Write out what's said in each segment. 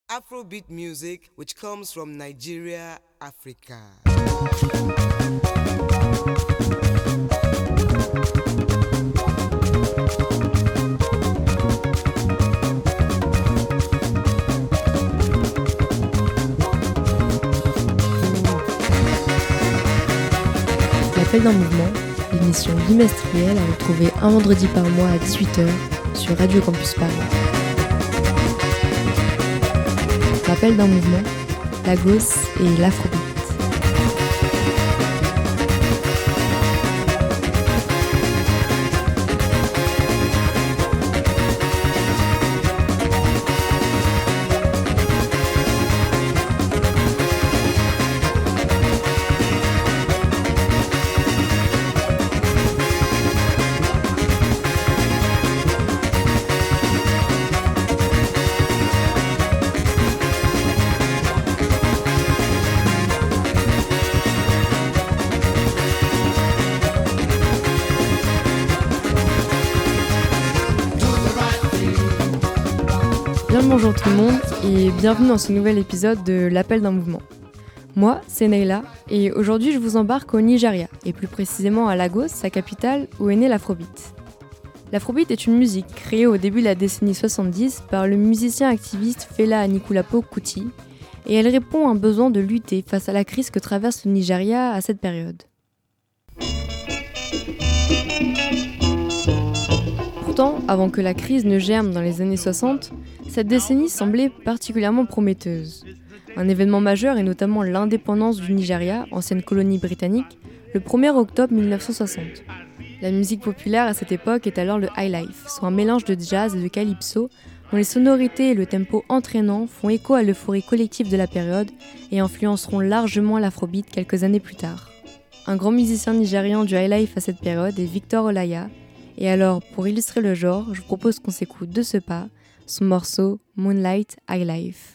Afrobeat music which comes from Nigeria, Africa. L'appel d'un mouvement, l'émission bimestrielle à retrouver un vendredi par mois à 18h sur Radio Campus Paris. L'appel d'un mouvement, Lagos et l'Afrobeat. Bonjour tout le monde et bienvenue dans ce nouvel épisode de l'appel d'un mouvement. Moi, c'est Neila et aujourd'hui je vous embarque au Nigeria et plus précisément à Lagos, sa capitale, où est né l'Afrobeat. L'Afrobeat est une musique créée au début de la décennie 70 par le musicien activiste Fela Anikulapo Kuti et elle répond à un besoin de lutter face à la crise que traverse le Nigeria à cette période. Pourtant, avant que la crise ne germe dans les années 60, cette décennie semblait particulièrement prometteuse. Un événement majeur est notamment l'indépendance du Nigeria, ancienne colonie britannique, le 1er octobre 1960. La musique populaire à cette époque est alors le highlife, soit un mélange de jazz et de calypso, dont les sonorités et le tempo entraînant font écho à l'euphorie collective de la période et influenceront largement l'afrobeat quelques années plus tard. Un grand musicien nigérian du highlife à cette période est Victor Olaiya, et alors, pour illustrer le genre, je vous propose qu'on s'écoute de ce pas son morceau Moonlight Highlife.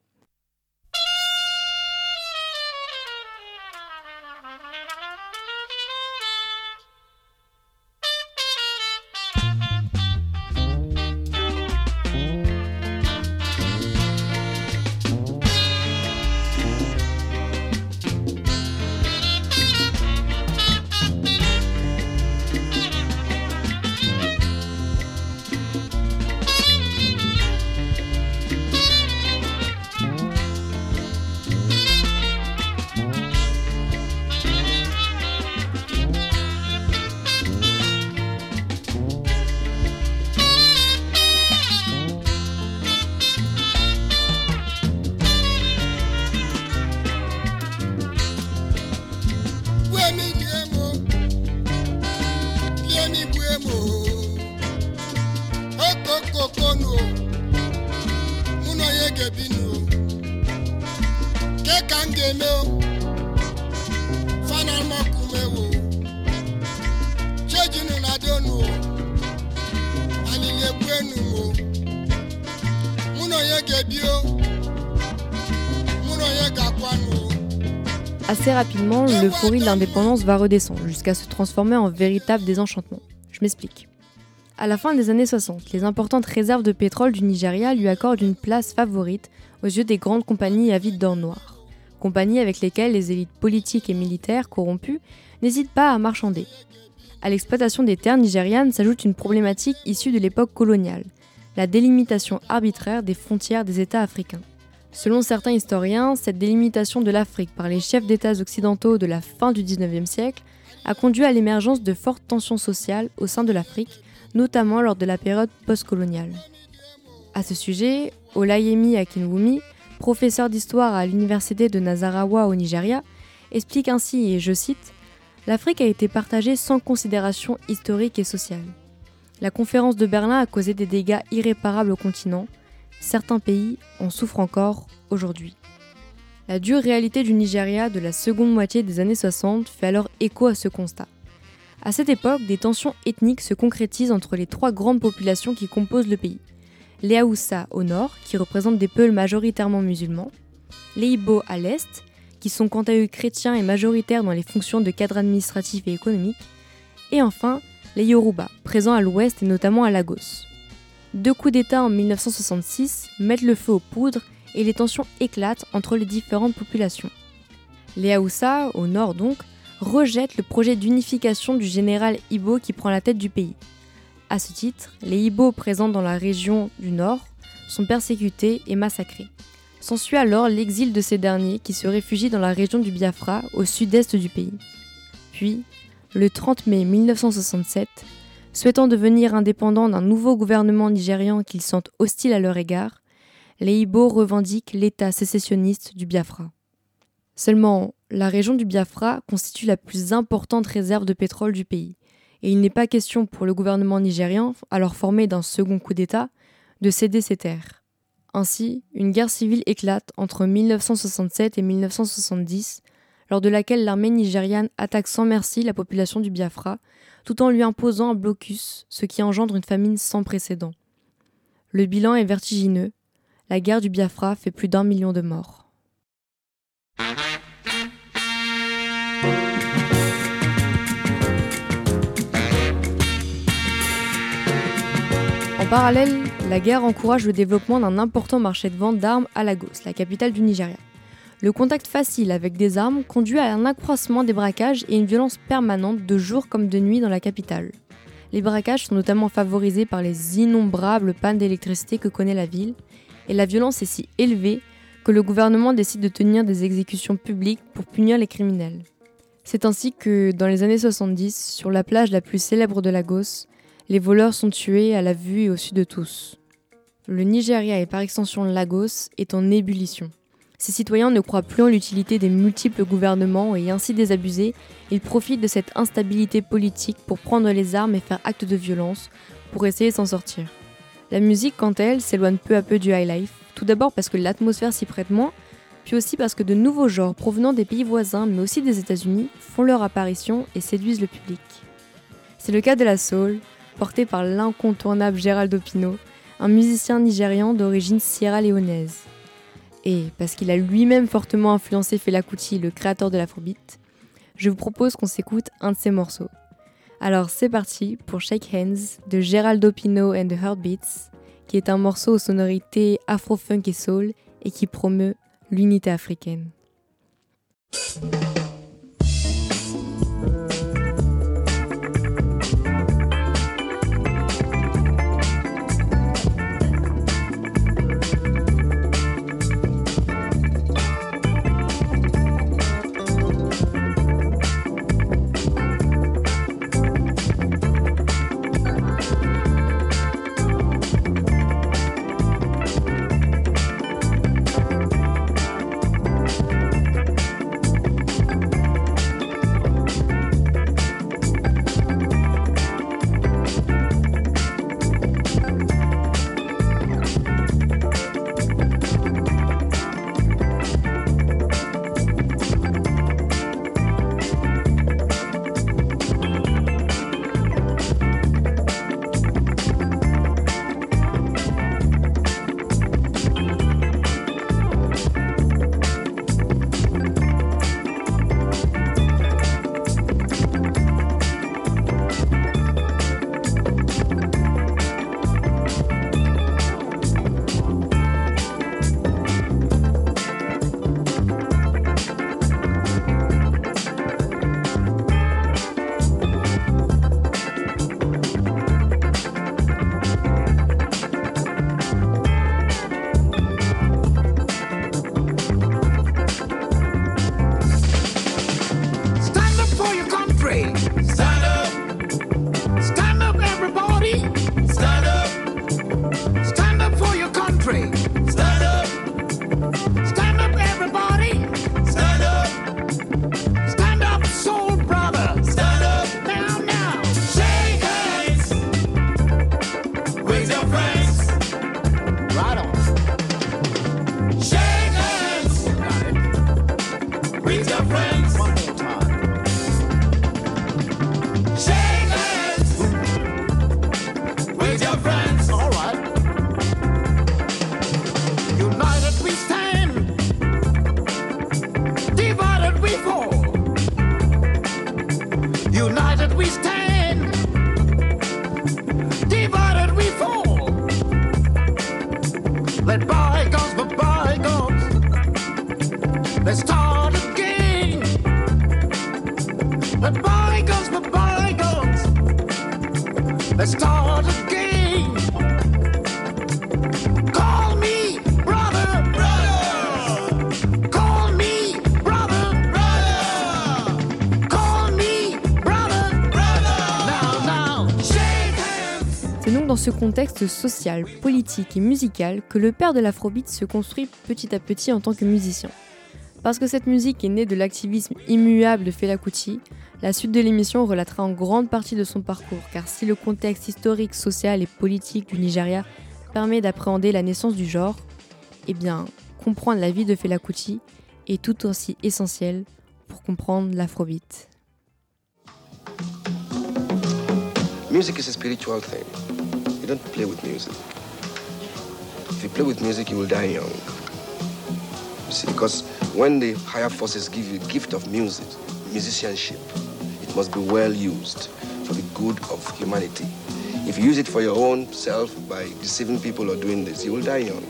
Assez rapidement, l'euphorie de l'indépendance va redescendre jusqu'à se transformer en véritable désenchantement. Je m'explique. À la fin des années 60, les importantes réserves de pétrole du Nigeria lui accordent une place favorite aux yeux des grandes compagnies avides d'or noir. Compagnies avec lesquelles les élites politiques et militaires corrompues n'hésitent pas à marchander. À l'exploitation des terres nigérianes s'ajoute une problématique issue de l'époque coloniale, la délimitation arbitraire des frontières des États africains. Selon certains historiens, cette délimitation de l'Afrique par les chefs d'États occidentaux de la fin du XIXe siècle a conduit à l'émergence de fortes tensions sociales au sein de l'Afrique, notamment lors de la période postcoloniale. À ce sujet, Olayemi Akinwumi, professeur d'histoire à l'université de Nasarawa au Nigeria, explique ainsi, et je cite, « L'Afrique a été partagée sans considération historique et sociale. La conférence de Berlin a causé des dégâts irréparables au continent. Certains pays en souffrent encore aujourd'hui. » La dure réalité du Nigeria de la seconde moitié des années 60 fait alors écho à ce constat. À cette époque, des tensions ethniques se concrétisent entre les trois grandes populations qui composent le pays. Les Haoussa au nord, qui représentent des peuples majoritairement musulmans, les Ibo à l'est, qui sont quant à eux chrétiens et majoritaires dans les fonctions de cadre administratif et économique, et enfin les Yoruba, présents à l'ouest et notamment à Lagos. Deux coups d'État en 1966 mettent le feu aux poudres et les tensions éclatent entre les différentes populations. Les Haoussa, au nord donc, rejettent le projet d'unification du général Ibo qui prend la tête du pays. À ce titre, les Ibo présents dans la région du nord sont persécutés et massacrés. S'ensuit alors l'exil de ces derniers qui se réfugient dans la région du Biafra, au sud-est du pays. Puis, le 30 mai 1967, souhaitant devenir indépendants d'un nouveau gouvernement nigérian qu'ils sentent hostile à leur égard, les Ibo revendiquent l'État sécessionniste du Biafra. Seulement, la région du Biafra constitue la plus importante réserve de pétrole du pays, et il n'est pas question pour le gouvernement nigérian, alors formé d'un second coup d'État, de céder ses terres. Ainsi, une guerre civile éclate entre 1967 et 1970, lors de laquelle l'armée nigériane attaque sans merci la population du Biafra, tout en lui imposant un blocus, ce qui engendre une famine sans précédent. Le bilan est vertigineux. La guerre du Biafra fait plus d'1 million de morts. En parallèle, la guerre encourage le développement d'un important marché de vente d'armes à Lagos, la capitale du Nigeria. Le contact facile avec des armes conduit à un accroissement des braquages et une violence permanente de jour comme de nuit dans la capitale. Les braquages sont notamment favorisés par les innombrables pannes d'électricité que connaît la ville, et la violence est si élevée que le gouvernement décide de tenir des exécutions publiques pour punir les criminels. C'est ainsi que, dans les années 70, sur la plage la plus célèbre de Lagos, les voleurs sont tués à la vue et au su de tous. Le Nigeria et par extension Lagos est en ébullition. Ces citoyens ne croient plus en l'utilité des multiples gouvernements et ainsi désabusés, ils profitent de cette instabilité politique pour prendre les armes et faire acte de violence pour essayer de s'en sortir. La musique, quant à elle, s'éloigne peu à peu du high life, tout d'abord parce que l'atmosphère s'y prête moins, puis aussi parce que de nouveaux genres provenant des pays voisins mais aussi des États-Unis font leur apparition et séduisent le public. C'est le cas de la soul, portée par l'incontournable Geraldo Pino, un musicien nigérian d'origine sierra-léonaise. Et parce qu'il a lui-même fortement influencé Fela Kuti, le créateur de l'afrobeat, je vous propose qu'on s'écoute un de ses morceaux. Alors c'est parti pour Shake Hands de Geraldo Pino and the Heartbeats, qui est un morceau aux sonorités afro-funk et soul et qui promeut l'unité africaine. dans ce contexte social, politique et musical que le père de l'Afrobeat se construit petit à petit en tant que musicien. Parce que cette musique est née de l'activisme immuable de Fela Kuti, la suite de l'émission relatera en grande partie de son parcours, car si le contexte historique, social et politique du Nigeria permet d'appréhender la naissance du genre, eh bien, comprendre la vie de Fela Kuti est tout aussi essentiel pour comprendre l'Afrobeat. Music is a spiritual thing. You don't play with music. If you play with music, you will die young. You see, because when the higher forces give you the gift of music, musicianship, it must be well used for the good of humanity. If you use it for your own self by deceiving people or doing this, you will die young.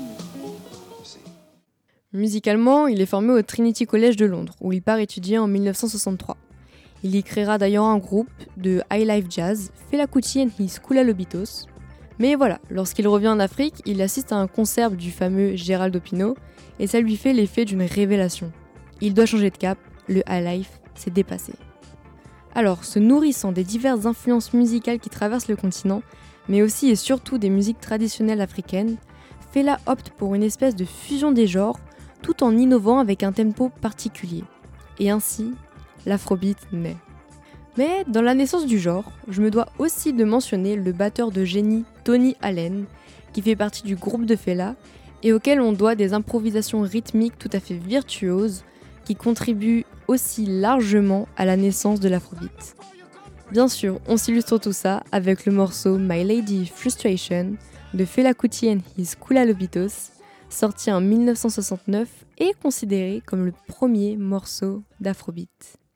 Musicalement, il est formé au Trinity College de Londres, où il part étudier en 1963. Il y créera d'ailleurs un groupe de high life jazz, Fela Kuti and his Kula Lobitos. Mais voilà, lorsqu'il revient en Afrique, il assiste à un concert du fameux Gérald Opino, et ça lui fait l'effet d'une révélation. Il doit changer de cap, le high life s'est dépassé. Alors, se nourrissant des diverses influences musicales qui traversent le continent, mais aussi et surtout des musiques traditionnelles africaines, Fela opte pour une espèce de fusion des genres, tout en innovant avec un tempo particulier. Et ainsi, l'Afrobeat naît. Mais dans la naissance du genre, je me dois aussi de mentionner le batteur de génie Tony Allen, qui fait partie du groupe de Fela, et auquel on doit des improvisations rythmiques tout à fait virtuoses, qui contribuent aussi largement à la naissance de l'Afrobeat. Bien sûr, on s'illustre tout ça avec le morceau My Lady Frustration de Fela Kuti and his Kula Lobitos, sorti en 1969 et considéré comme le premier morceau d'Afrobeat.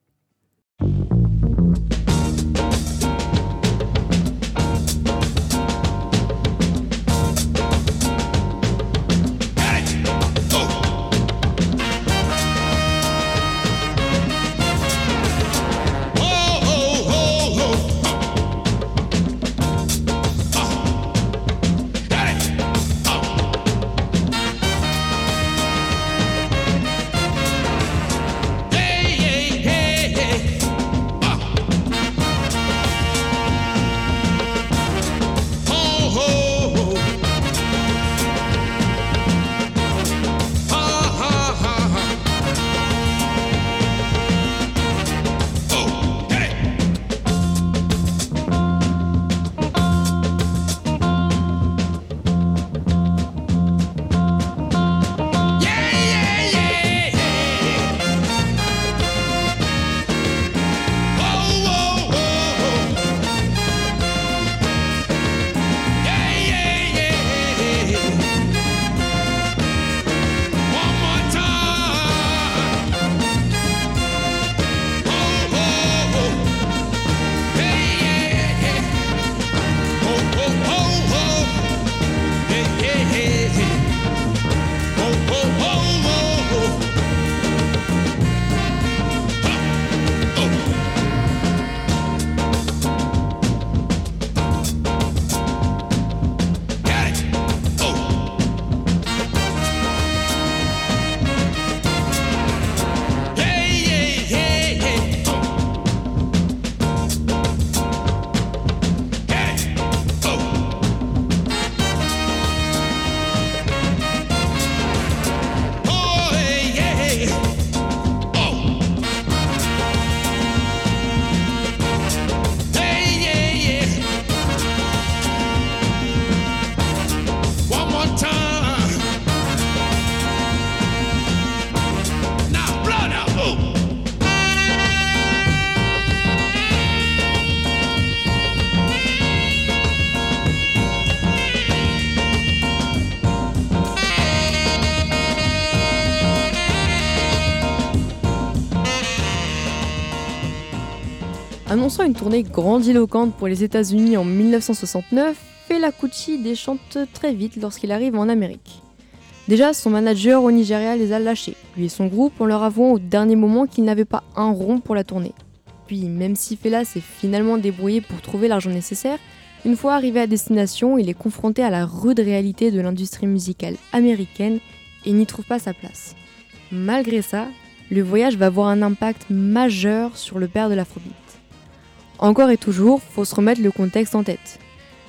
Annonçant une tournée grandiloquente pour les États-Unis en 1969, Fela Kuti déchante très vite lorsqu'il arrive en Amérique. Déjà, son manager au Nigeria les a lâchés, lui et son groupe, en leur avouant au dernier moment qu'ils n'avaient pas un rond pour la tournée. Puis, même si Fela s'est finalement débrouillé pour trouver l'argent nécessaire, une fois arrivé à destination, il est confronté à la rude réalité de l'industrie musicale américaine et n'y trouve pas sa place. Malgré ça, le voyage va avoir un impact majeur sur le père de l'Afrobeat. Encore et toujours, faut se remettre le contexte en tête.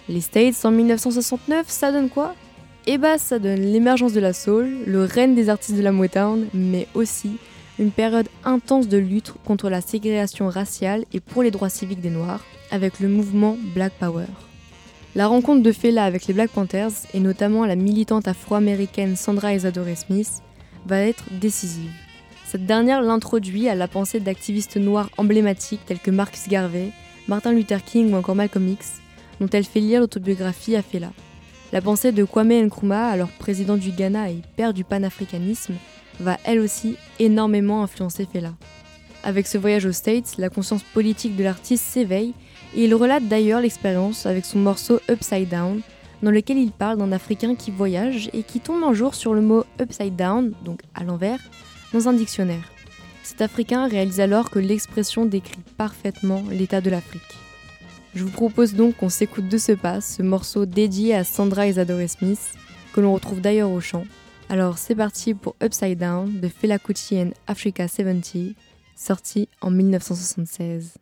Les States en 1969, ça donne quoi ? Eh bah ça donne l'émergence de la soul, le règne des artistes de la Motown, mais aussi une période intense de lutte contre la ségrégation raciale et pour les droits civiques des Noirs, avec le mouvement Black Power. La rencontre de Fela avec les Black Panthers, et notamment la militante afro-américaine Sandra Isadora Smith, va être décisive. Cette dernière l'introduit à la pensée d'activistes noirs emblématiques tels que Marcus Garvey, Martin Luther King ou encore Malcolm X, dont elle fait lire l'autobiographie à Fela. La pensée de Kwame Nkrumah, alors président du Ghana et père du panafricanisme, va elle aussi énormément influencer Fela. Avec ce voyage aux States, la conscience politique de l'artiste s'éveille et il relate d'ailleurs l'expérience avec son morceau Upside Down, dans lequel il parle d'un Africain qui voyage et qui tombe un jour sur le mot Upside Down, donc à l'envers, dans un dictionnaire. Cet Africain réalise alors que l'expression décrit parfaitement l'état de l'Afrique. Je vous propose donc qu'on s'écoute de ce pas, ce morceau dédié à Sandra Isadora Smith, que l'on retrouve d'ailleurs au chant. Alors c'est parti pour Upside Down de Fela Kuti and Africa 70, sorti en 1976.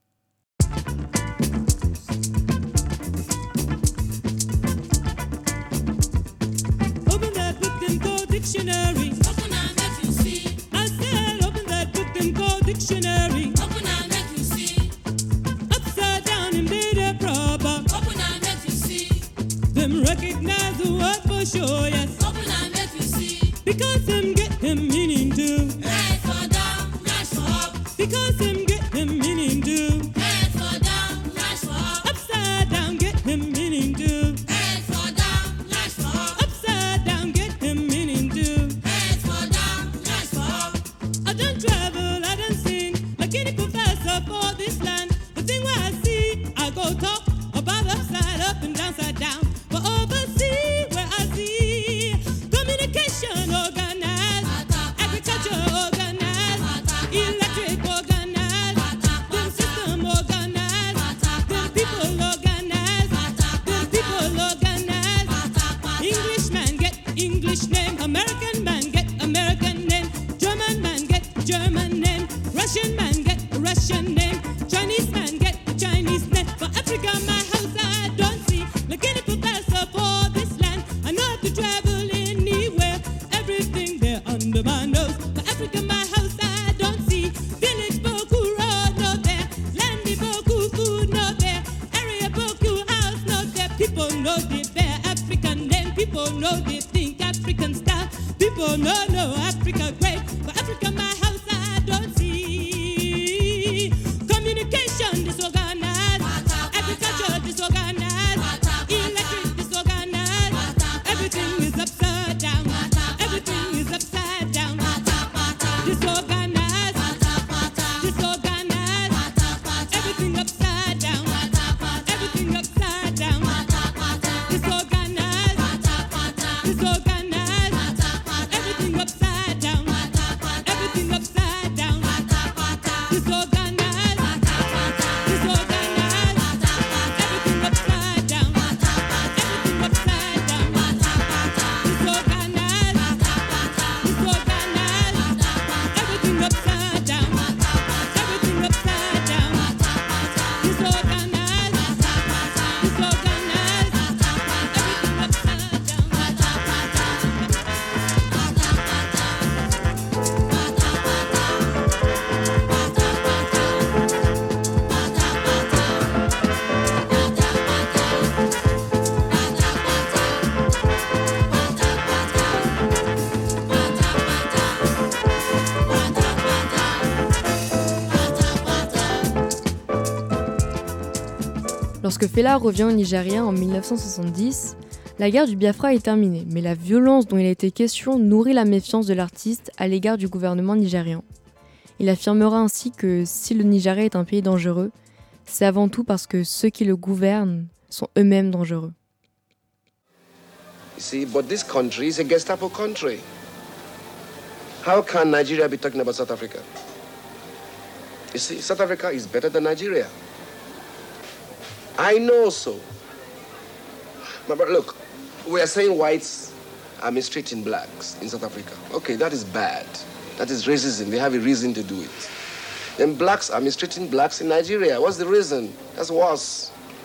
Open that book and go dictionary. Open and let you see. I said open that book and go dictionary. Open and let you see. Upside down and made a proper. Open and let you see. Them recognize the word for sure, yes. Open and let you see. Because them get them meaning too. Head for down, rise for up. Because them get them meaning too. Head for down, rise for up. Upside down get them meaning too. Head for down, rise for up. Upside down get them meaning too. Head for down, rise for up. I done travel, I done seen, like any professor for this land. The thing where I see, I go talk about upside up and downside down. But overseas, where I see communication organized, agriculture organized, electric organized, them system organized, them people organized, them people organized. English man get English name, American man get American name, German man get German name, Russian man get Russian name, Chinese man get Chinese name. For Africa, my house I don't see, like any professor for this land. I know how to travel anywhere, everything there under my nose. For Africa, my house I don't see, village boku road no there, landy boku food no there, area boku house no there. People know the bear African name, people know they think African style, people know Africa great. For Africa, my house I don't see communication disorganized, agriculture disorganized, electric disorganized. Everything is upside down, everything is upside down, disorganized, disorganized. Everything upside down, everything upside down, disorganized, disorganized. Everything upside down, everything upside down, disorganized, disorganized. Everything upside down, everything upside down, disorganized, disorganized. Everything upside down, everything upside down, disorganized, Lorsque Fela revient au Nigeria en 1970, la guerre du Biafra est terminée, mais la violence dont il a été question nourrit la méfiance de l'artiste à l'égard du gouvernement nigérian. Il affirmera ainsi que si le Nigeria est un pays dangereux, c'est avant tout parce que ceux qui le gouvernent sont eux-mêmes dangereux. You see, but this country is a Gestapo country. How can Nigeria be talking about South Africa? You see, South Africa is better than Nigeria. I know so. But look, we are saying whites are mistreating blacks in South Africa. Okay, that is bad. That is racism. They have a reason to do it. Then blacks are mistreating blacks in Nigeria. What's the reason? That's worse.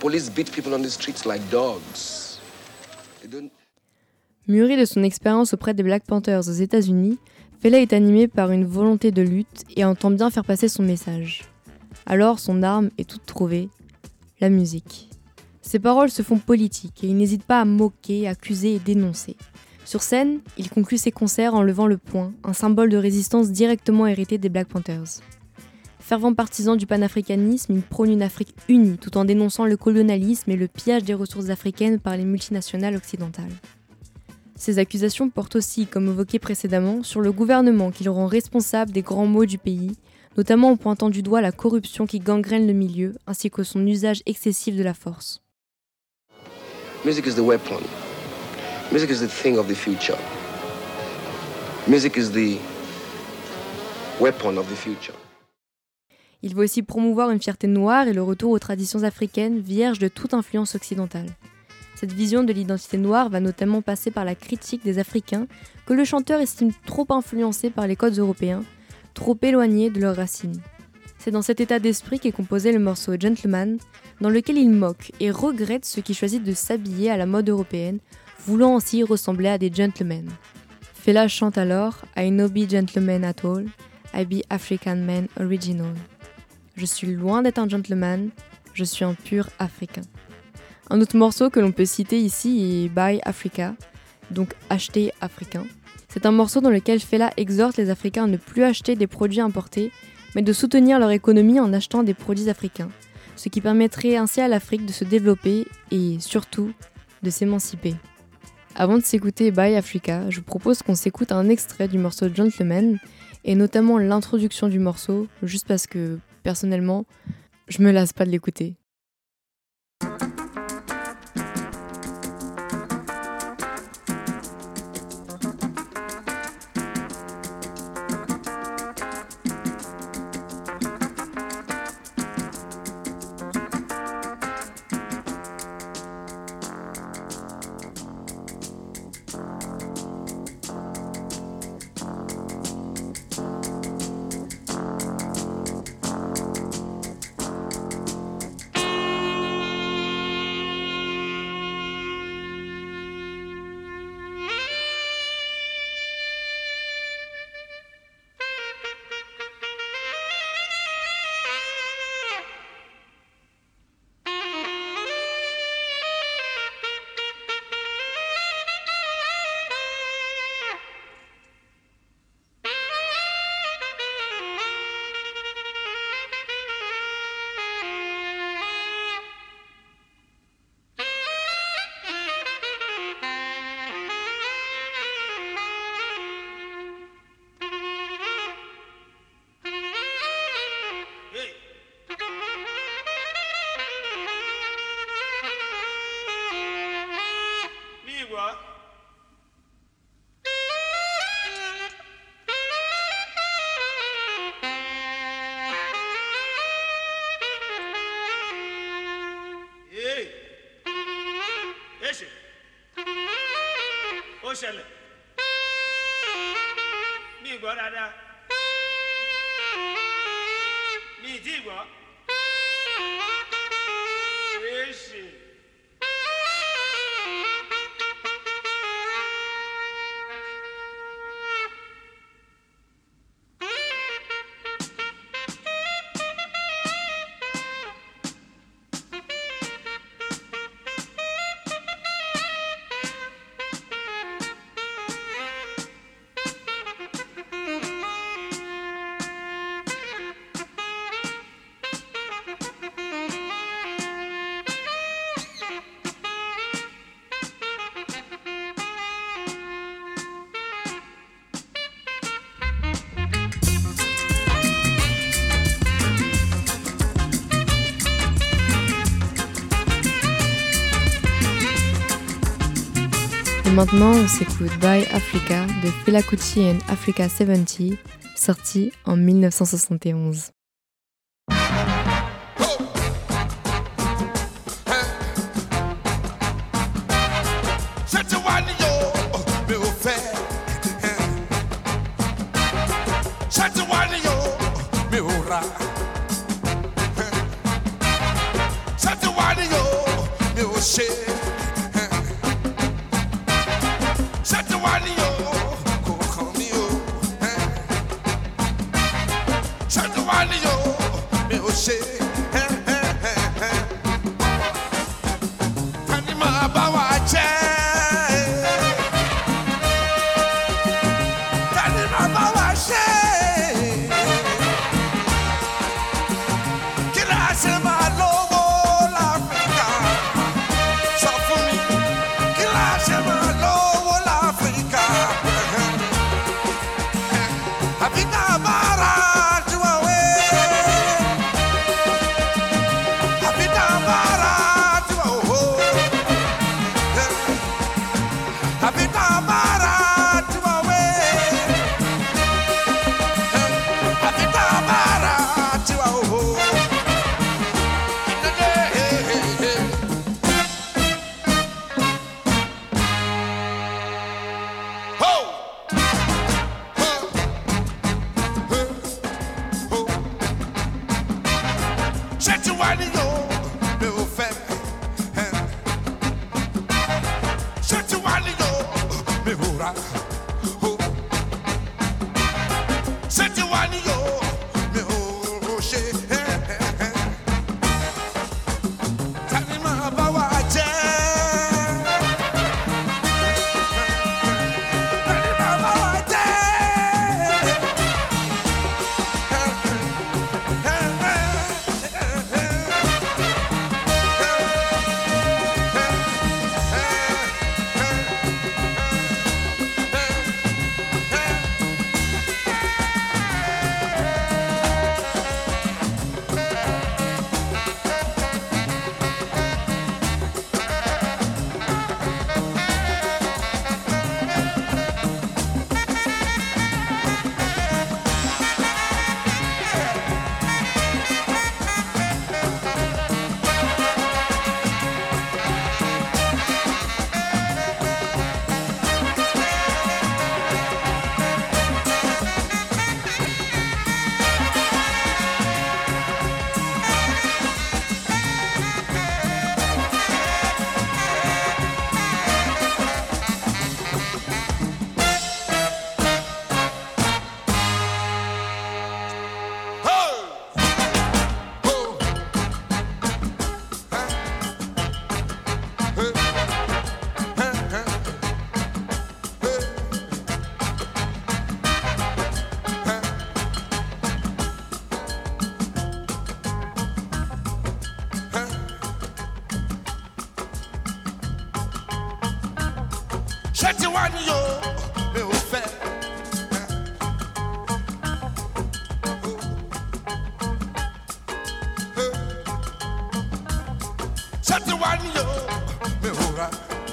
police beat people on the streets like dogs. They don't... Mûri de son expérience auprès des Black Panthers aux États-Unis, Fela est animé par une volonté de lutte et entend bien faire passer son message. Alors son arme est toute trouvée, la musique. Ses paroles se font politiques et il n'hésite pas à moquer, accuser et dénoncer. Sur scène, il conclut ses concerts en levant le poing, un symbole de résistance directement hérité des Black Panthers. Fervent partisan du panafricanisme, il prône une Afrique unie tout en dénonçant le colonialisme et le pillage des ressources africaines par les multinationales occidentales. Ces accusations portent aussi, comme évoqué précédemment, sur le gouvernement qui le rend responsable des grands maux du pays, notamment en pointant du doigt la corruption qui gangrène le milieu, ainsi que son usage excessif de la force. Music is the weapon. Music is the thing of the future. Music is the weapon of the future. Il veut aussi promouvoir une fierté noire et le retour aux traditions africaines vierges de toute influence occidentale. Cette vision de l'identité noire va notamment passer par la critique des Africains que le chanteur estime trop influencés par les codes européens, trop éloignés de leurs racines. C'est dans cet état d'esprit qu'est composé le morceau Gentleman, dans lequel il moque et regrette ceux qui choisissent de s'habiller à la mode européenne, voulant ainsi ressembler à des gentlemen. Fela chante alors « I no be gentleman at all, I be African man original ». Je suis loin d'être un gentleman, je suis un pur africain. Un autre morceau que l'on peut citer ici est Buy Africa, donc acheter africain. C'est un morceau dans lequel Fela exhorte les Africains à ne plus acheter des produits importés, mais de soutenir leur économie en achetant des produits africains, ce qui permettrait ainsi à l'Afrique de se développer et surtout de s'émanciper. Avant de s'écouter Buy Africa, je vous propose qu'on s'écoute un extrait du morceau Gentleman, et notamment l'introduction du morceau, juste parce que, personnellement, je me lasse pas de l'écouter. ó ṣẹlẹ̀ mi gbọ́ dáadáa mi ì tí ì gbọ́ èsì. Maintenant, on s'écoute Buy Africa de Fela Kuti and Africa 70, sorti en 1971. Shut the Oshe. Shatawani yo, Kokami yo. Shatawani yo, me Oshe. Tanima bawache. Tanima bawache. Kila sema logo l'Africa. Safumi. Kila sema logo l'Africa. Habita bara tuawe. Habita bara tuawe. Habita bara tuawe. Habita bara tuawe. Shatawani yo, me ofe. Shatawani yo, me ora.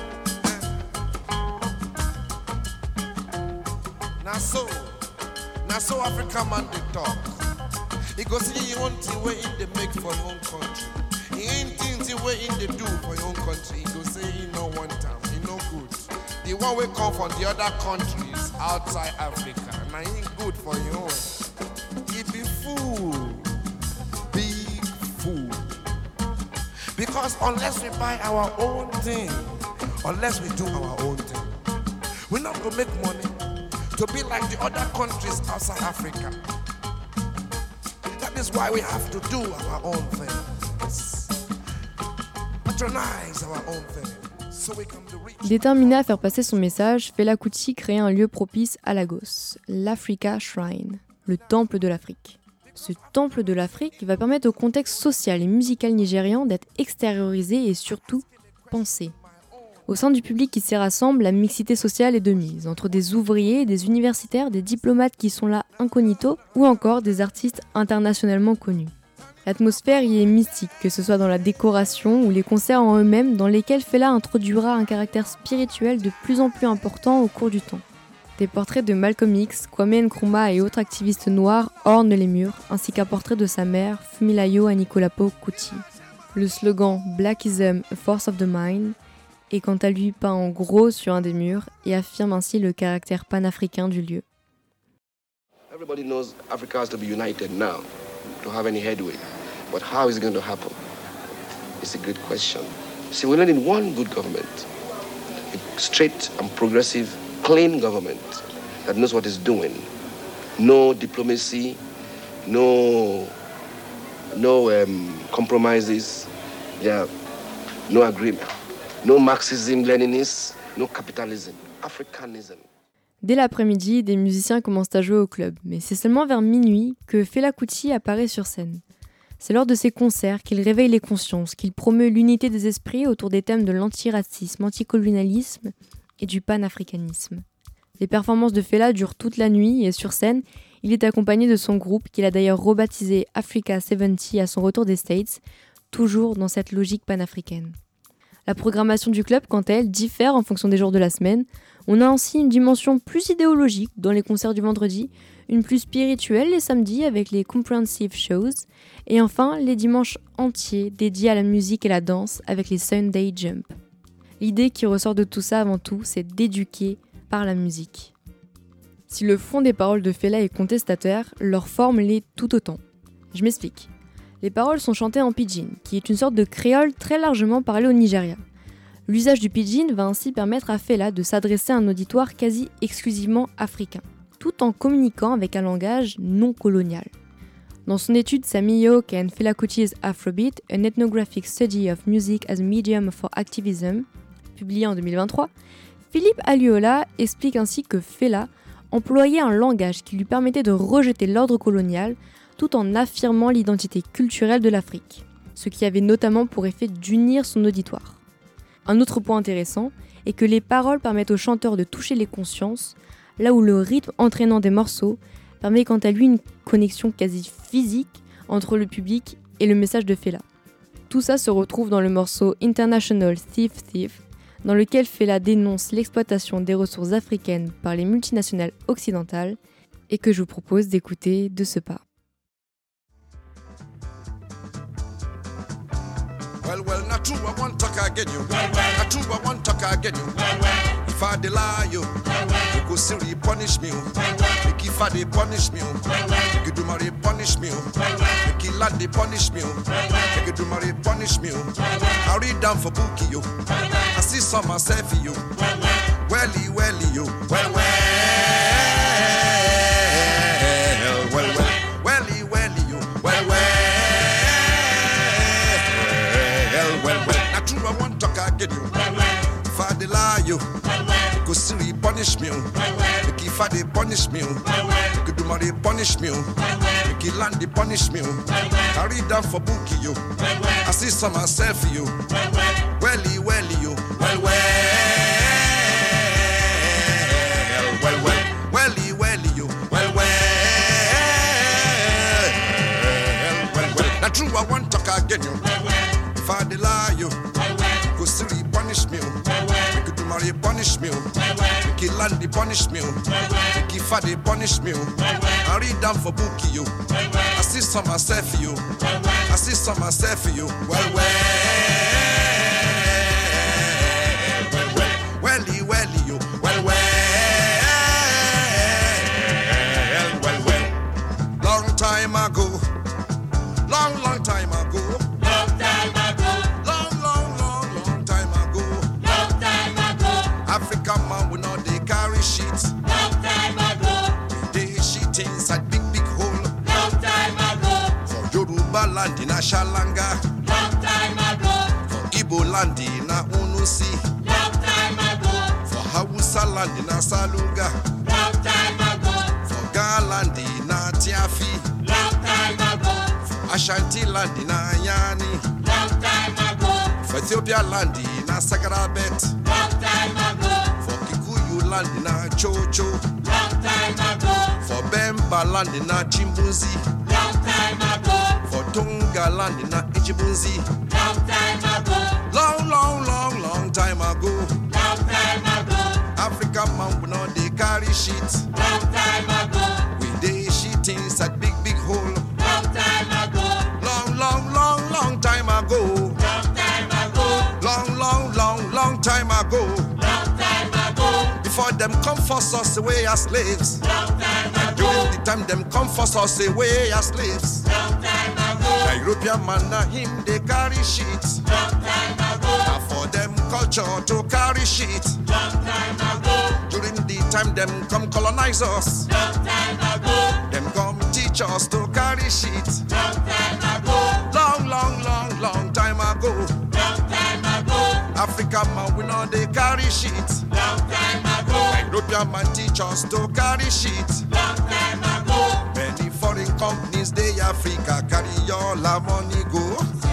Now so Africa man they talk. He go see you want to way in they make for your own country. He ain't things way in they do for your own country. He go say he no one time, he no good. The one we come from the other countries outside Africa, and I ain't good for you. He be fool, big fool. Because unless we buy our own thing, unless we do our own thing, we're not gonna make money to be like the other countries outside Africa. That is why we have to do our own things, patronize our own thing. Déterminé à faire passer son message, Fela Kuti crée un lieu propice à Lagos, l'Africa Shrine, le temple de l'Afrique. Ce temple de l'Afrique va permettre au contexte social et musical nigérian d'être extériorisé et surtout pensé. Au sein du public qui s'y rassemble, la mixité sociale est de mise, entre des ouvriers, des universitaires, des diplomates qui sont là incognito ou encore des artistes internationalement connus. L'atmosphère y est mystique, que ce soit dans la décoration ou les concerts en eux-mêmes dans lesquels Fela introduira un caractère spirituel de plus en plus important au cours du temps. Des portraits de Malcolm X, Kwame Nkrumah et autres activistes noirs ornent les murs, ainsi qu'un portrait de sa mère, Fumilayo Anikulapo Kuti. Le slogan « Blackism, a force of the mind » est quant à lui peint en gros sur un des murs et affirme ainsi le caractère panafricain du lieu. Everybody knows Africa has to be united now to have any headway. But how is it going to happen? It's a good question. See, we only need one good government, a straight and progressive, clean government that knows what it's doing. No diplomacy, no compromises, yeah, no agreement, no Marxism, Leninism, no capitalism, Africanism. Dès l'après-midi, des musiciens commencent à jouer au club, mais c'est seulement vers minuit que Fela Kuti apparaît sur scène. C'est lors de ces concerts qu'il réveille les consciences, qu'il promeut l'unité des esprits autour des thèmes de l'antiracisme, anticolonialisme et du panafricanisme. Les performances de Fela durent toute la nuit et sur scène, il est accompagné de son groupe qu'il a d'ailleurs rebaptisé Africa 70 à son retour des States, toujours dans cette logique panafricaine. La programmation du club, quant à elle, diffère en fonction des jours de la semaine. On a ainsi une dimension plus idéologique dans les concerts du vendredi, une plus spirituelle les samedis avec les comprehensive shows, et enfin les dimanches entiers dédiés à la musique et la danse avec les Sunday Jump. L'idée qui ressort de tout ça avant tout, c'est d'éduquer par la musique. Si le fond des paroles de Fela est contestataire, leur forme l'est tout autant. Je m'explique. Les paroles sont chantées en pidgin, qui est une sorte de créole très largement parlé au Nigeria. L'usage du pidgin va ainsi permettre à Fela de s'adresser à un auditoire quasi exclusivement africain, tout en communiquant avec un langage non colonial. Dans son étude Sammy Yoke and Fela Kuti's Afrobeat, An Ethnographic Study of Music as a Medium for Activism, publiée en 2023, Philippe Aliola explique ainsi que Fela employait un langage qui lui permettait de rejeter l'ordre colonial tout en affirmant l'identité culturelle de l'Afrique, ce qui avait notamment pour effet d'unir son auditoire. Un autre point intéressant est que les paroles permettent aux chanteurs de toucher les consciences, là où le rythme entraînant des morceaux permet quant à lui une connexion quasi physique entre le public et le message de Fela. Tout ça se retrouve dans le morceau International Thief Thief, dans lequel Fela dénonce l'exploitation des ressources africaines par les multinationales occidentales et que je vous propose d'écouter de ce pas. Well, not true, I want talk again you. Not true, I want talk again you. If I lie you, you go seriously punish me. Make if I punish me, you could do my punish me. Make it land they punish me. You could do my punish me. I read down for bookie you. I see some myself you. Welly, you. Well. Welly, you. Well. Not true, I want talk again you. If I lie you, go seriously punish me. Make if I punish me, you could do my punish me. Make it land they punish me. I read down for bookie you. I see some myself you. Welly, you. Well. Welly, you. Well. Not true, I want talk again you. If I lie you, go seriously punish me. Make it do my punish me. Make it land the punish me. Make it fat the punish me. I read down for bookie you. I see some myself you. I see some myself you. Well. Welly, you. Well. Long time ago. Long time ago. Long time ago. Long time ago. Long time ago. African man will not they carry shit. Long time ago. They shit inside big hole. Long time ago. For Yoruba land in Ashalanga. Long time ago. For Igbo land in Unusi. Long time ago. For Hausa land in Asaluga. Long time ago. For Ga land in Tiafi. Long time ago. Ashanti land in Ayani. Long time ago. For Ethiopia land in Sagrabet. Long time ago. For Kikuyu land in Chocho. Long time ago. For Bemba land in Chimbuzi. Long time ago. For Tonga land in Ichibunzi. Long time ago. Long time ago. Long time ago. African man will not they carry shit. Long time ago. We they shit inside big hole. Long time ago. Long time ago. Long time ago. Long time ago. Long time ago. Before them come force us away as slaves. Long time ago. During the time them come force us away as slaves. Long time ago. The European man na him they carry shit. Long time ago. culture to carry shit. Long time ago, During the time them come colonize us, long time ago, them come teach us to carry shit. long time ago, Long, long, long, long time ago. long time ago, African man we know they carry shit. long time ago, European man teach us to carry shit. long time ago. Many foreign companies they Africa carry all our money go.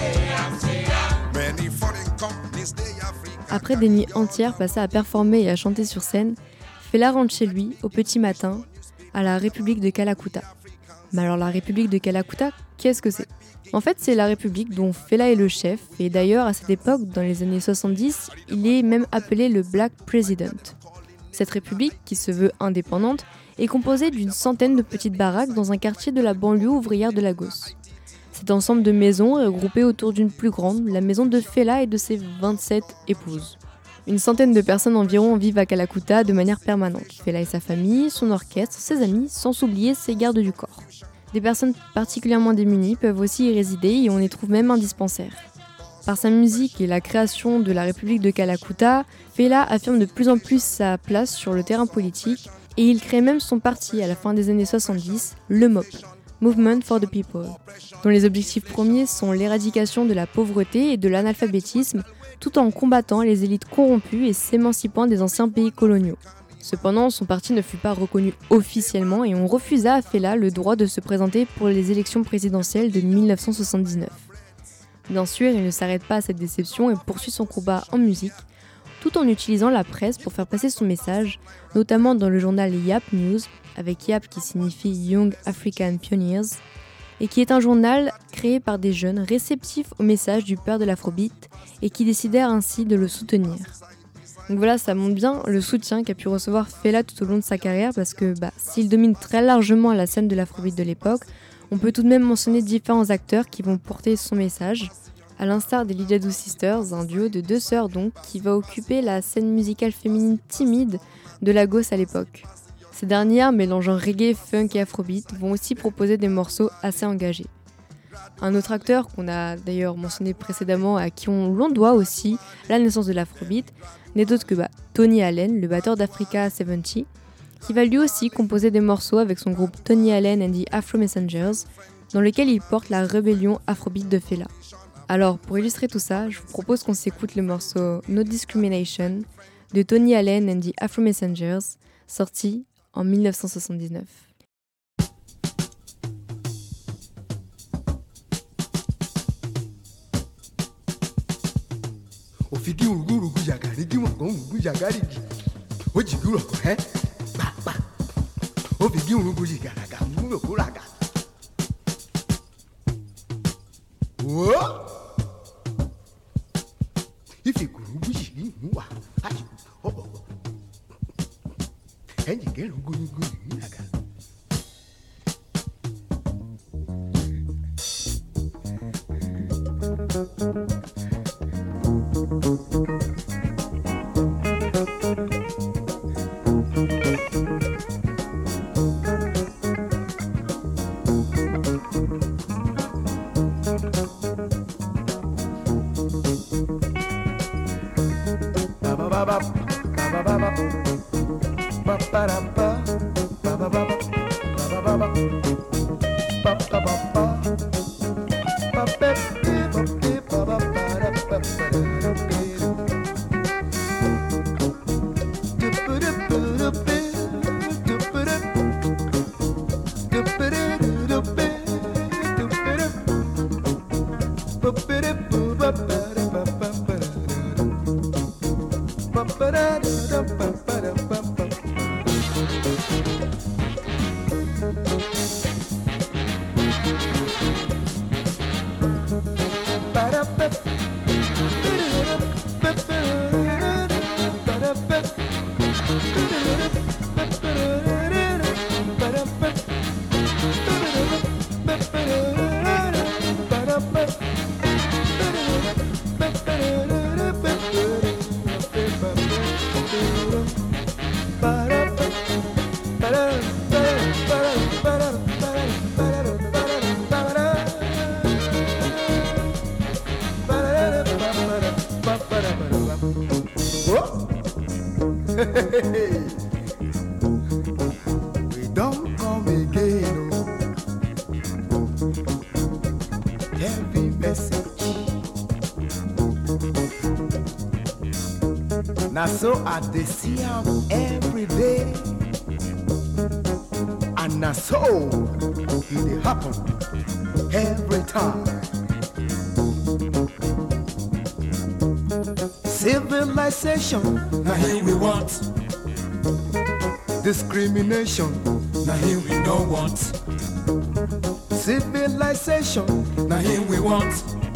Many foreign companies they Africa. Après des nuits entières passées à performer et à chanter sur scène, Fela rentre chez lui au petit matin à la République de Kalakuta. Mais alors la République de Kalakuta, qu'est-ce que c'est ? En fait, c'est la République dont Fela est le chef, et d'ailleurs à cette époque, dans les années 70, il est même appelé le Black President. Cette République, qui se veut indépendante, est composée d'une centaine de petites baraques dans un quartier de la banlieue ouvrière de Lagos. Cet ensemble de maisons est regroupé autour d'une plus grande, la maison de Fela et de ses 27 épouses. Une centaine de personnes environ vivent à Kalakuta de manière permanente. Fela et sa famille, son orchestre, ses amis, sans oublier ses gardes du corps. Des personnes particulièrement démunies peuvent aussi y résider et on y trouve même un dispensaire. Par sa musique et la création de la République de Kalakuta, Fela affirme de plus en plus sa place sur le terrain politique et il crée même son parti à la fin des années 70, le MOP, Movement for the People, dont les objectifs premiers sont l'éradication de la pauvreté et de l'analphabétisme, tout en combattant les élites corrompues et s'émancipant des anciens pays coloniaux. Cependant, son parti ne fut pas reconnu officiellement et on refusa à Fela le droit de se présenter pour les élections présidentielles de 1979. Bien sûr, il ne s'arrête pas à cette déception et poursuit son combat en musique, tout en utilisant la presse pour faire passer son message, notamment dans le journal Yap News, avec Yap qui signifie Young African Pioneers, et qui est un journal créé par des jeunes réceptifs au message du père de l'Afrobeat et qui décidèrent ainsi de le soutenir. Donc voilà, ça montre bien le soutien qu'a pu recevoir Fela tout au long de sa carrière parce que s'il domine très largement la scène de l'Afrobeat de l'époque, on peut tout de même mentionner différents acteurs qui vont porter son message, à l'instar des Lijadu Sisters, un duo de 2 sœurs donc, qui va occuper la scène musicale féminine timide de Lagos à l'époque. Ces dernières, mélangeant reggae, funk et afrobeat, vont aussi proposer des morceaux assez engagés. Un autre acteur qu'on a d'ailleurs mentionné précédemment, à qui l'on doit aussi la naissance de l'afrobeat, n'est d'autre que Tony Allen, le batteur d'Africa 70, qui va lui aussi composer des morceaux avec son groupe Tony Allen and the Afro Messengers, dans lequel il porte la rébellion afrobeat de Fela. Alors, pour illustrer tout ça, je vous propose qu'on s'écoute le morceau No Discrimination de Tony Allen and the Afro Messengers, sorti en 1979. Ofiki uruguru kujagari kimongo kujagari ojiguro papa ofiki uruguru kujagara mugo kuraga wo ifiki uruguru muwa ayi obo enji ke uruguru kuraga We don't come again. Oh. Heavy message. Now so I dey see am every day, and now so it dey happen every time. Civilization, now here we want. Discrimination, now here we don't want. Civilization, now here we want.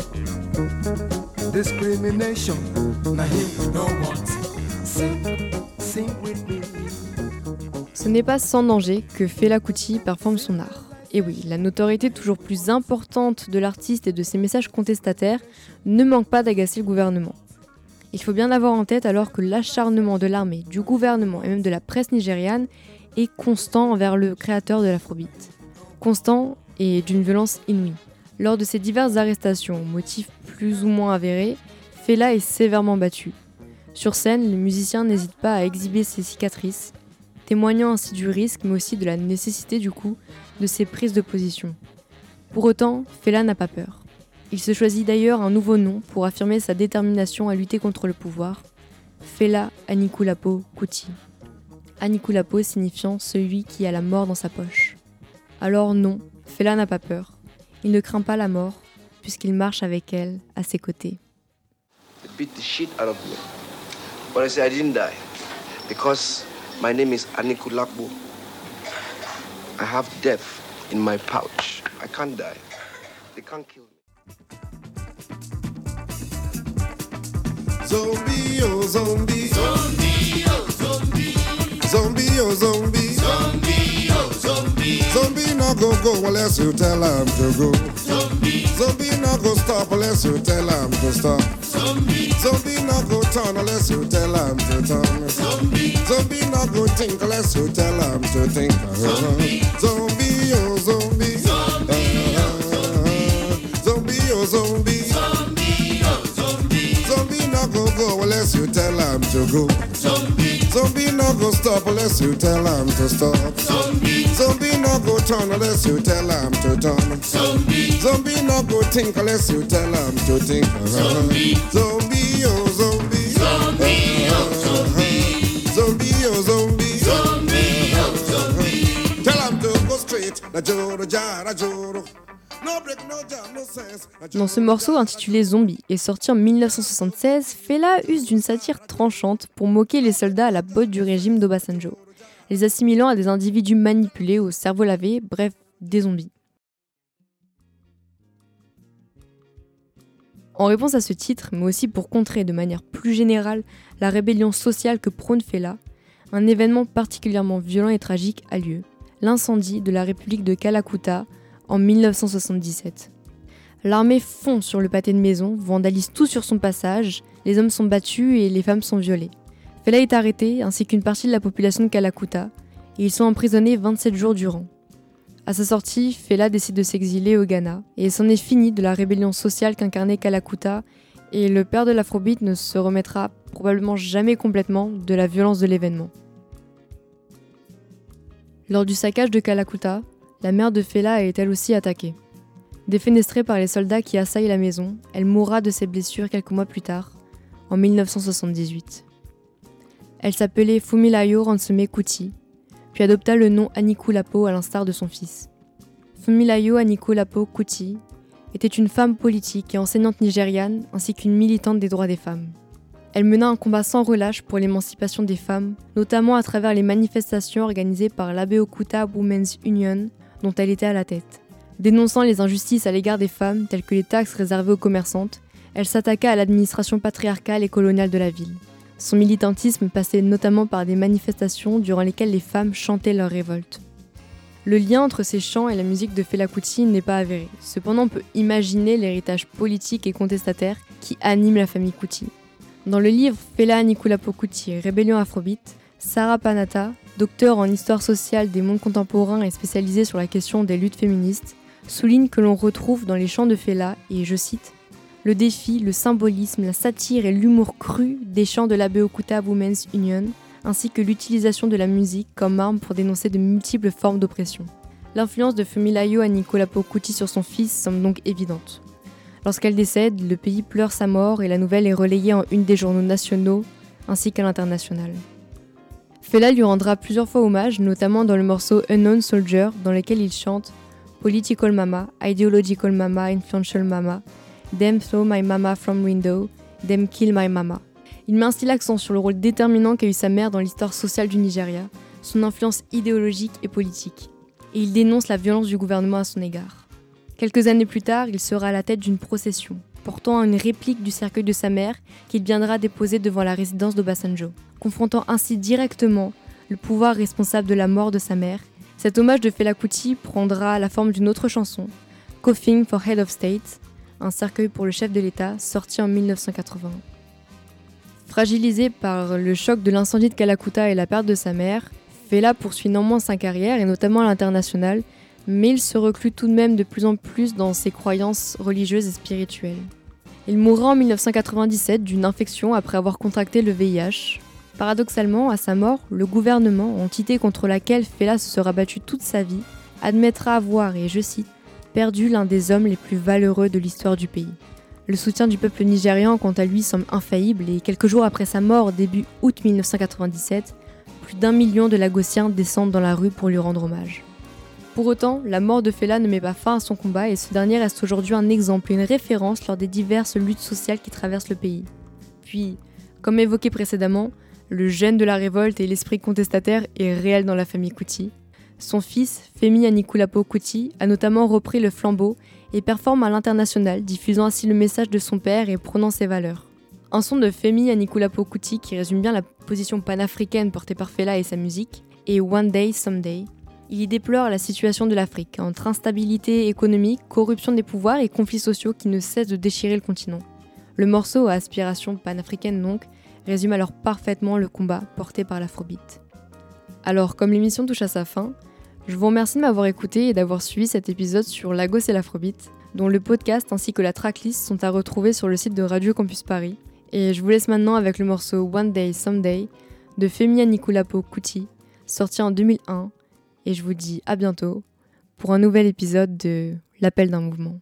Discrimination, now here we don't want. Sing with me. Ce n'est pas sans danger que Fela Kuti performe son art. Et oui, la notoriété toujours plus importante de l'artiste et de ses messages contestataires ne manque pas d'agacer le gouvernement. Il faut bien l'avoir en tête alors que l'acharnement de l'armée, du gouvernement et même de la presse nigériane est constant envers le créateur de l'afrobeat. Constant et d'une violence inouïe. Lors de ces diverses arrestations, motifs plus ou moins avérés, Fela est sévèrement battu. Sur scène, le musicien n'hésite pas à exhiber ses cicatrices, témoignant ainsi du risque mais aussi de la nécessité du coup de ses prises de position. Pour autant, Fela n'a pas peur. Il se choisit d'ailleurs un nouveau nom pour affirmer sa détermination à lutter contre le pouvoir, Fela Anikulapo Kuti. Anikulapo signifiant celui qui a la mort dans sa poche. Alors non, Fela n'a pas peur. Il ne craint pas la mort puisqu'il marche avec elle à ses côtés. They beat the shit out of me. But I say I didn't die because my name is Anikulapo. I have death in my pouch. I can't die. They can't kill me. Zombie, oh zombie. Zombie, oh zombie. Zombie, oh zombie. Zombie, oh zombie. Zombie not go unless you tell him to go. Zombie, Zombie not go stop unless you tell him to stop. zombie, Zombie not go turn unless you tell him to turn. zombie, Zombie not go think unless you tell him to think. Zombie. Zombie, oh zombie. Zombie, Zombie, oh zombie. zombie, oh zombie. Zombie not go unless you tell him to go. Zombie, Zombie not go stop unless you tell him to stop. zombie, Zombie not go turn unless you tell him to turn. zombie, Zombie not go think unless you tell him to think. Zombie. Zombie, oh zombie. Zombie, oh zombie. Zombie, oh zombie. Zombie, oh zombie. Tell him to go straight. Na joro, jara joro. No break, no jam, no sense. Dans ce morceau intitulé Zombie et sorti en 1976, Fela use d'une satire tranchante pour moquer les soldats à la botte du régime d'Obasanjo, les assimilant à des individus manipulés au cerveau lavé, bref, des zombies. En réponse à ce titre, mais aussi pour contrer de manière plus générale la rébellion sociale que prône Fela, un événement particulièrement violent et tragique a lieu, l'incendie de la République de Kalakuta en 1977. L'armée fond sur le pâté de maison, vandalise tout sur son passage, les hommes sont battus et les femmes sont violées. Fela est arrêté, ainsi qu'une partie de la population de Kalakuta, et ils sont emprisonnés 27 jours durant. À sa sortie, Fela décide de s'exiler au Ghana, et c'en est fini de la rébellion sociale qu'incarnait Kalakuta, et le père de l'Afrobeat ne se remettra probablement jamais complètement de la violence de l'événement. Lors du saccage de Kalakuta, la mère de Fela est elle aussi attaquée. Défenestrée par les soldats qui assaillent la maison, elle mourra de ses blessures quelques mois plus tard, en 1978. Elle s'appelait Fumilayo Ransome Kuti, puis adopta le nom Anikulapo à l'instar de son fils. Fumilayo Anikulapo Kuti était une femme politique et enseignante nigériane ainsi qu'une militante des droits des femmes. Elle mena un combat sans relâche pour l'émancipation des femmes, notamment à travers les manifestations organisées par l'Abeokuta Women's Union, dont elle était à la tête. Dénonçant les injustices à l'égard des femmes, telles que les taxes réservées aux commerçantes, elle s'attaqua à l'administration patriarcale et coloniale de la ville. Son militantisme passait notamment par des manifestations durant lesquelles les femmes chantaient leur révolte. Le lien entre ces chants et la musique de Fela Kuti n'est pas avéré. Cependant, on peut imaginer l'héritage politique et contestataire qui anime la famille Kuti. Dans le livre Fela Anikulapo Kuti, Rébellion Afrobeat, Sarah Panata, docteur en histoire sociale des mondes contemporains et spécialisée sur la question des luttes féministes, souligne que l'on retrouve dans les chants de Fela, et je cite, « le défi, le symbolisme, la satire et l'humour cru des chants de l'Abeokuta Women's Union, ainsi que l'utilisation de la musique comme arme pour dénoncer de multiples formes d'oppression. L'influence de Funmilayo Anikulapo Kuti sur son fils semble donc évidente. Lorsqu'elle décède, le pays pleure sa mort et la nouvelle est relayée en une des journaux nationaux ainsi qu'à l'international. Fela lui rendra plusieurs fois hommage, notamment dans le morceau Unknown Soldier, dans lequel il chante Political Mama, Ideological Mama, Influential Mama, Them throw my mama from window, them kill my mama. Il met ainsi l'accent sur le rôle déterminant qu'a eu sa mère dans l'histoire sociale du Nigeria, son influence idéologique et politique. Et il dénonce la violence du gouvernement à son égard. Quelques années plus tard, il sera à la tête d'une procession, portant une réplique du cercueil de sa mère qu'il viendra déposer devant la résidence d'Obasanjo, confrontant ainsi directement le pouvoir responsable de la mort de sa mère. Cet hommage de Fela Kuti prendra la forme d'une autre chanson, Coffin for Head of State, un cercueil pour le chef de l'État, sorti en 1981. Fragilisé par le choc de l'incendie de Kalakuta et la perte de sa mère, Fela poursuit néanmoins sa carrière, et notamment à l'international, mais il se reclue tout de même de plus en plus dans ses croyances religieuses et spirituelles. Il mourra en 1997 d'une infection après avoir contracté le VIH. Paradoxalement, à sa mort, le gouvernement, entité contre laquelle Fela se sera battu toute sa vie, admettra avoir, et je cite, « perdu l'un des hommes les plus valeureux de l'histoire du pays ». Le soutien du peuple nigérian, quant à lui, semble infaillible et quelques jours après sa mort, début août 1997, plus d'1 million de Lagosiens descendent dans la rue pour lui rendre hommage. Pour autant, la mort de Fela ne met pas fin à son combat et ce dernier reste aujourd'hui un exemple et une référence lors des diverses luttes sociales qui traversent le pays. Puis, comme évoqué précédemment, le gène de la révolte et l'esprit contestataire est réel dans la famille Kuti. Son fils, Femi Anikulapo Kuti, a notamment repris le flambeau et performe à l'international, diffusant ainsi le message de son père et prônant ses valeurs. Un son de Femi Anikulapo Kuti qui résume bien la position panafricaine portée par Fela et sa musique, est One Day Someday. Il y déplore la situation de l'Afrique, entre instabilité économique, corruption des pouvoirs et conflits sociaux qui ne cessent de déchirer le continent. Le morceau, à aspiration panafricaine donc, résume alors parfaitement le combat porté par l'Afrobeat. Alors, comme l'émission touche à sa fin, je vous remercie de m'avoir écouté et d'avoir suivi cet épisode sur Lagos et l'Afrobeat, dont le podcast ainsi que la tracklist sont à retrouver sur le site de Radio Campus Paris. Et je vous laisse maintenant avec le morceau One Day Someday de Femi Anikulapo Kuti, sorti en 2001, et je vous dis à bientôt pour un nouvel épisode de L'appel d'un mouvement.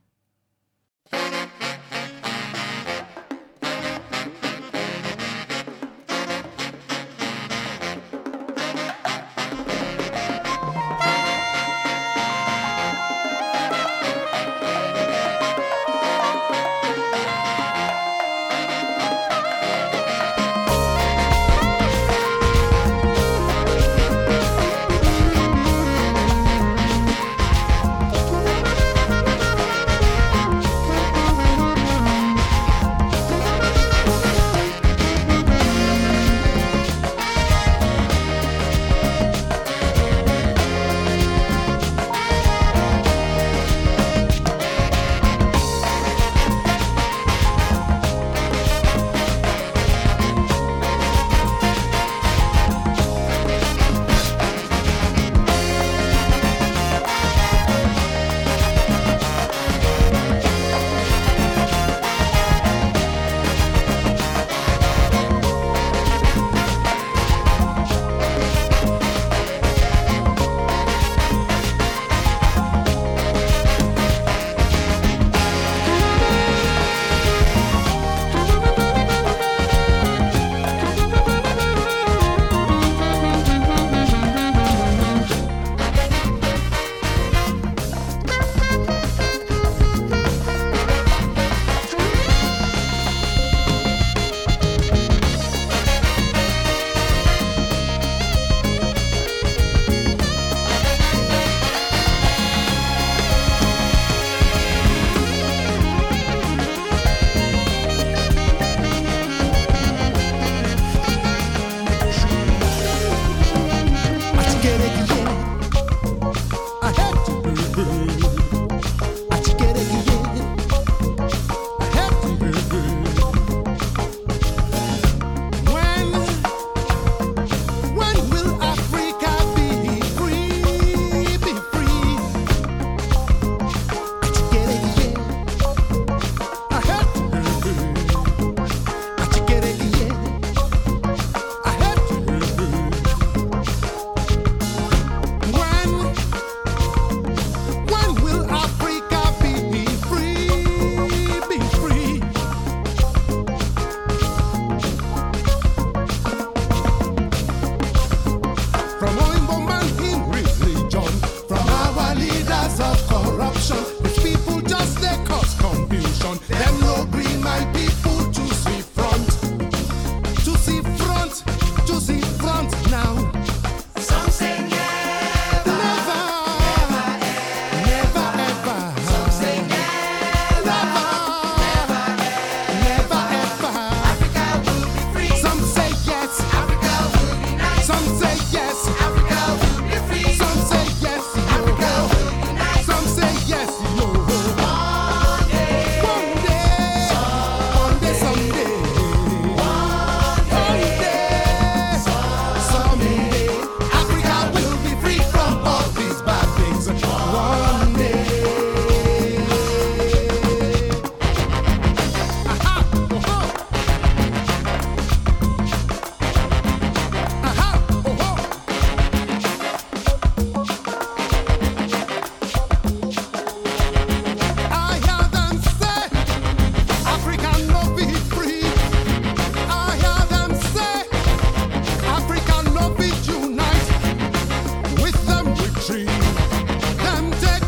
temptation.